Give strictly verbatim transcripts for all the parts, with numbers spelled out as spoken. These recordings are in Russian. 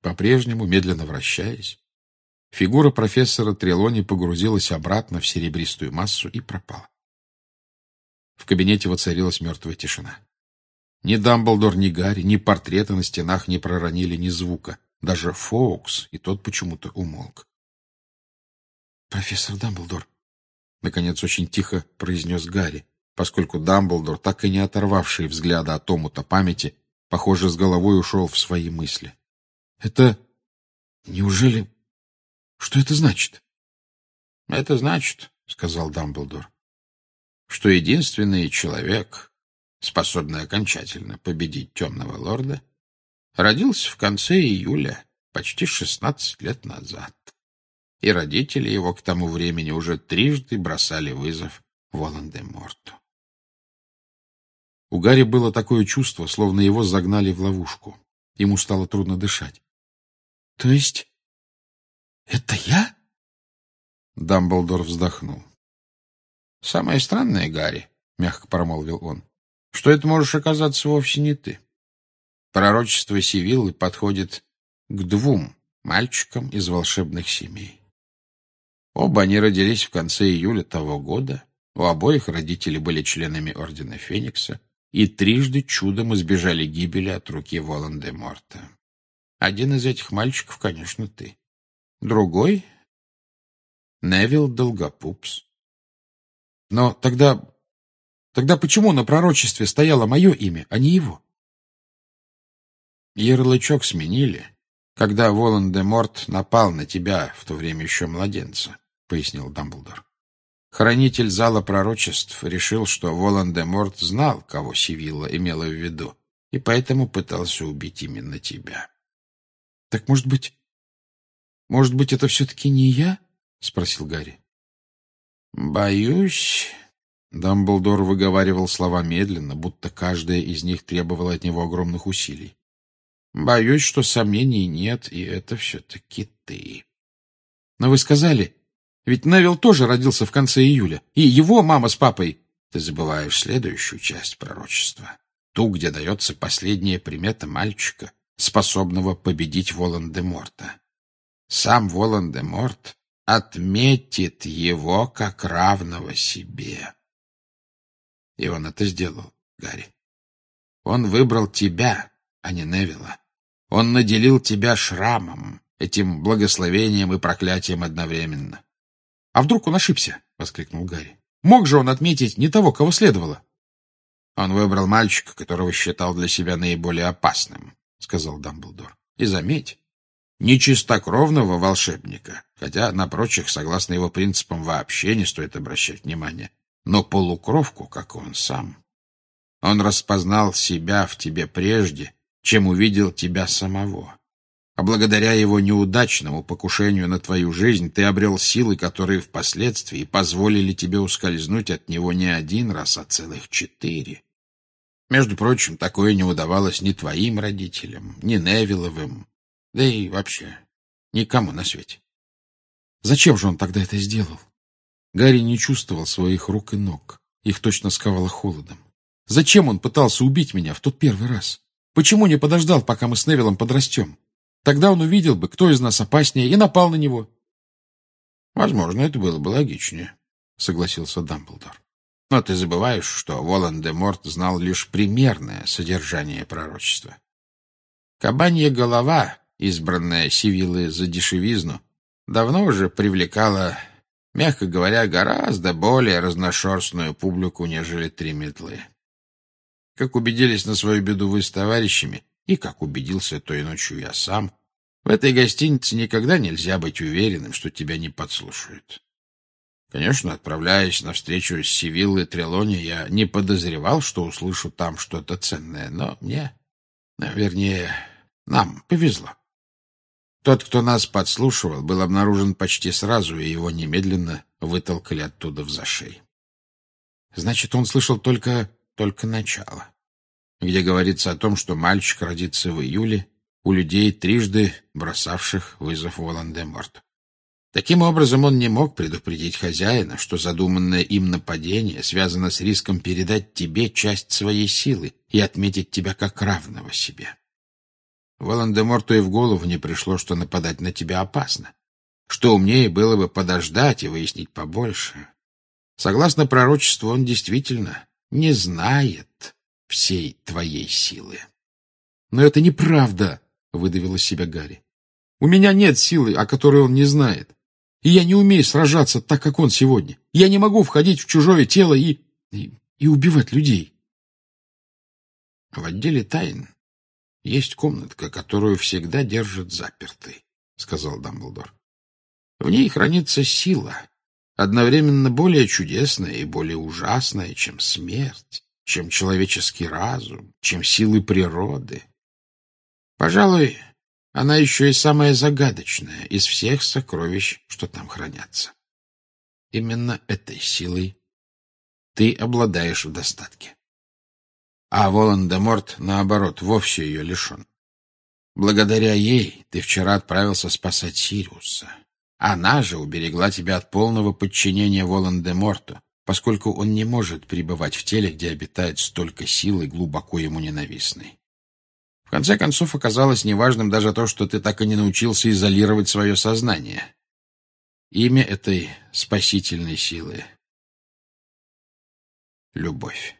По-прежнему, медленно вращаясь, фигура профессора Трелони погрузилась обратно в серебристую массу и пропала. В кабинете воцарилась мертвая тишина. Ни Дамблдор, ни Гарри, ни портреты на стенах не проронили ни звука. Даже Фоукс, и тот почему-то умолк. «Профессор Дамблдор», — наконец очень тихо произнес Гарри, поскольку Дамблдор, так и не оторвавший взгляда от омута памяти, похоже, с головой ушел в свои мысли. «Это... неужели... что это значит?» «Это значит, — сказал Дамблдор, — что единственный человек, способный окончательно победить Темного Лорда, родился в конце июля, почти шестнадцать лет назад. И родители его к тому времени уже трижды бросали вызов Волан-де-Морту». У Гарри было такое чувство, словно его загнали в ловушку. Ему стало трудно дышать. — То есть это я? Дамблдор вздохнул. — Самое странное, Гарри, — мягко промолвил он, — что это можешь оказаться вовсе не ты. Пророчество Сивиллы подходит к двум мальчикам из волшебных семей. Оба они родились в конце июля того года, у обоих родители были членами Ордена Феникса и трижды чудом избежали гибели от руки Волан-де-Морта. Один из этих мальчиков, конечно, ты. Другой — Невилл Долгопупс. Но тогда... Тогда почему на пророчестве стояло мое имя, а не его? Ярлычок сменили, когда Волан-де-Морт напал на тебя, в то время еще младенца, — пояснил Дамблдор. Хранитель зала пророчеств решил, что Волан-де-Морт знал, кого Сивилла имела в виду, и поэтому пытался убить именно тебя. — Так, может быть... Может быть, это все-таки не я? — спросил Гарри. — Боюсь... Дамблдор выговаривал слова медленно, будто каждая из них требовала от него огромных усилий. — Боюсь, что сомнений нет, и это все-таки ты. — Но вы сказали... Ведь Невилл тоже родился в конце июля, и его мама с папой... Ты забываешь следующую часть пророчества, ту, где дается последняя примета мальчика, способного победить Волан-де-Морта. Сам Волан-де-Морт отметит его как равного себе. И он это сделал, Гарри. Он выбрал тебя, а не Невилла. Он наделил тебя шрамом, этим благословением и проклятием одновременно. — А вдруг он ошибся? — воскликнул Гарри. — Мог же он отметить не того, кого следовало? — Он выбрал мальчика, которого считал для себя наиболее опасным, — сказал Дамблдор. — И заметь, не чистокровного волшебника, хотя на прочих, согласно его принципам, вообще не стоит обращать внимания, но полукровку, как он сам. Он распознал себя в тебе прежде, чем увидел тебя самого. А благодаря его неудачному покушению на твою жизнь ты обрел силы, которые впоследствии позволили тебе ускользнуть от него не один раз, а целых четыре. Между прочим, такое не удавалось ни твоим родителям, ни Невилловым, да и вообще никому на свете. Зачем же он тогда это сделал? Гарри не чувствовал своих рук и ног. Их точно сковало холодом. Зачем он пытался убить меня в тот первый раз? Почему не подождал, пока мы с Невиллом подрастем? Тогда он увидел бы, кто из нас опаснее, и напал на него. — Возможно, это было бы логичнее, — согласился Дамблдор. — Но ты забываешь, что Волан-де-Морт знал лишь примерное содержание пророчества. Кабанья голова, избранная Сивиллой за дешевизну, давно уже привлекала, мягко говоря, гораздо более разношерстную публику, нежели три метлы. Как убедились на свою беду вы с товарищами, и, как убедился той ночью я сам, в этой гостинице никогда нельзя быть уверенным, что тебя не подслушают. Конечно, отправляясь на встречу с Сивиллой Трелони, я не подозревал, что услышу там что-то ценное, но мне, вернее, нам повезло. Тот, кто нас подслушивал, был обнаружен почти сразу, и его немедленно вытолкали оттуда в зашей. Значит, он слышал только, только начало, где говорится о том, что мальчик родится в июле у людей, трижды бросавших вызов Волан-де-Морту. Таким образом, он не мог предупредить хозяина, что задуманное им нападение связано с риском передать тебе часть своей силы и отметить тебя как равного себе. Волан-де-Морту и в голову не пришло, что нападать на тебя опасно. Что умнее было бы подождать и выяснить побольше. Согласно пророчеству, он действительно не знает всей твоей силы. — Но это неправда, — выдавил из себя Гарри. — У меня нет силы, о которой он не знает. И я не умею сражаться так, как он сегодня. Я не могу входить в чужое тело и... и, и убивать людей. В отделе тайн есть комнатка, которую всегда держат запертой, — сказал Дамблдор. В ней хранится сила, одновременно более чудесная и более ужасная, чем смерть, чем человеческий разум, чем силы природы. Пожалуй, она еще и самая загадочная из всех сокровищ, что там хранятся. Именно этой силой ты обладаешь в достатке. А Волан-де-Морт, наоборот, вовсе ее лишен. Благодаря ей ты вчера отправился спасать Сириуса. Она же уберегла тебя от полного подчинения Волан-де-Морту, поскольку он не может пребывать в теле, где обитает столько силы, глубоко ему ненавистной. В конце концов, оказалось неважным даже то, что ты так и не научился изолировать свое сознание. Имя этой спасительной силы — любовь.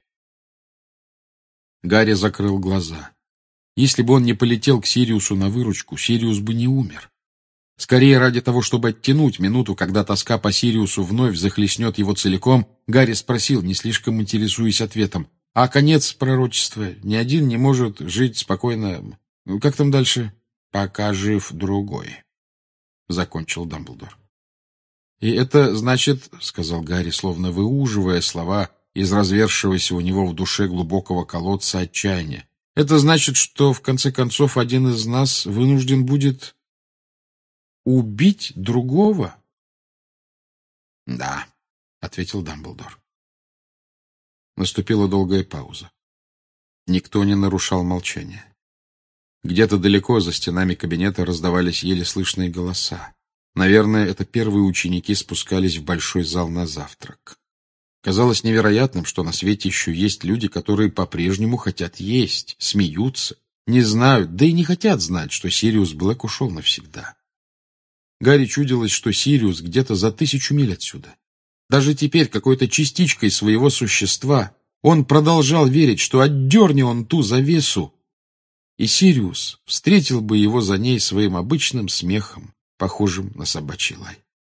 Гарри закрыл глаза. Если бы он не полетел к Сириусу на выручку, Сириус бы не умер. Скорее, ради того, чтобы оттянуть минуту, когда тоска по Сириусу вновь захлестнет его целиком, Гарри спросил, не слишком интересуясь ответом: «А конец пророчества? Ни один не может жить спокойно... Как там дальше?» «Пока жив другой», — закончил Дамблдор. «И это значит, — сказал Гарри, словно выуживая слова из разверзшегося у него в душе глубокого колодца отчаяния, — это значит, что, в конце концов, один из нас вынужден будет убить другого?» «Да», — ответил Дамблдор. Наступила долгая пауза. Никто не нарушал молчания. Где-то далеко за стенами кабинета раздавались еле слышные голоса. Наверное, это первые ученики спускались в большой зал на завтрак. Казалось невероятным, что на свете еще есть люди, которые по-прежнему хотят есть, смеются, не знают, да и не хотят знать, что Сириус Блэк ушел навсегда. Гарри чудилось, что Сириус где-то за тысячу миль отсюда. Даже теперь какой-то частичкой своего существа он продолжал верить, что отдерни он ту завесу, и Сириус встретил бы его за ней своим обычным смехом, похожим на собачий лай.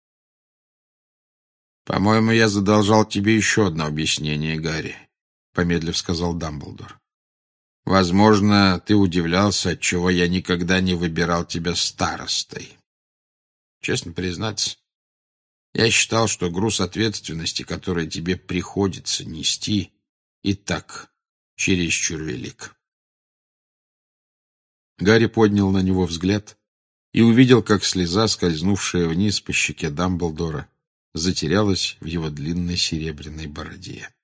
«По-моему, я задолжал тебе еще одно объяснение, Гарри», — помедлив сказал Дамблдор. «Возможно, ты удивлялся, отчего я никогда не выбирал тебя старостой. Честно признаться, я считал, что груз ответственности, который тебе приходится нести, и так чересчур велик». Гарри поднял на него взгляд и увидел, как слеза, скользнувшая вниз по щеке Дамблдора, затерялась в его длинной серебряной бороде.